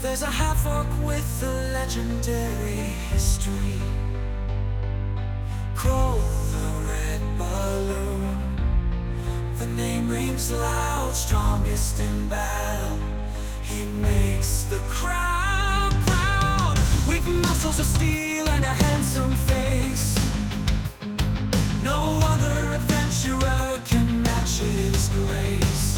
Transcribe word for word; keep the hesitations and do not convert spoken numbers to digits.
There's a havoc with a legendary history. Crow the red balloon. The name rings loud, strongest in battle. He makes the crowd proud. With muscles of steel and a handsome face, no other adventurer can match his grace.